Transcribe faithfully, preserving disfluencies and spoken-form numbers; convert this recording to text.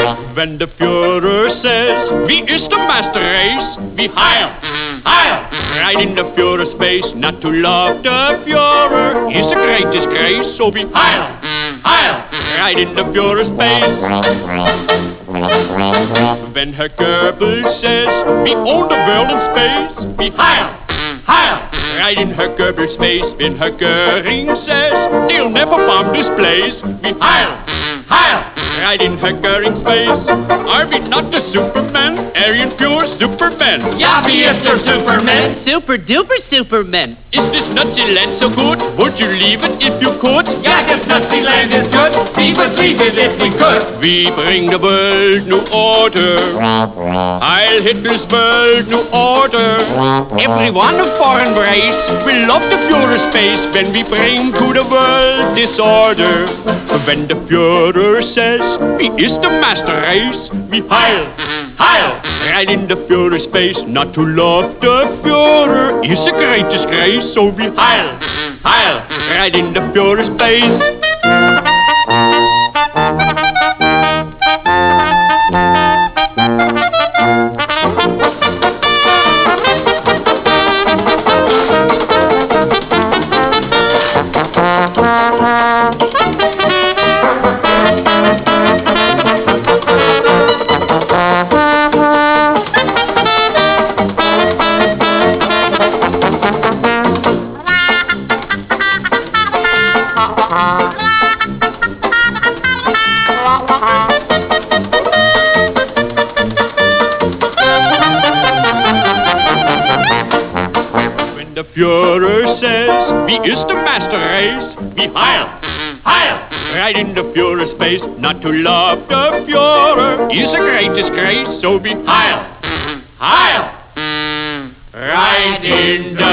Wenn der Führer says, wie ist der Master Race? Wie Heil, Heil, right in the Führer's face. Not to love the Führer is a great disgrace. So be Heil, Heil, right in the Führer's face. Wenn Herr Goebbels says, we own the world in space. Be Heil, Heil, right in Herr Goebbels' face. When Herr Göring says, they'll never bomb this place. Be Heil, Heil, right in Herr Göring's face. Are we not the Superman? Aryan pure Superman. Ja, wie ist der Superman? Super duper Superman. Is this Naziland so good? Would you leave it if you could? Ja, das Naziland is good. We would leave it if we could. We bring the world new order. Heil Hitler's world new order. Everyone of foreign race will love the Führer's face when we bring to the world disorder. When the Führer says, wie ist der Master Race? Wie Heil, Heil, right in the Führer's face. Not to love the Führer is a great disgrace. So we Heil, Heil, right in the Führer's face. The Führer says, wie ist der Master Race? Wie Heil, Heil, right in the Führer's face. Not to love the Führer is a great disgrace. So be Heil, Heil, right in the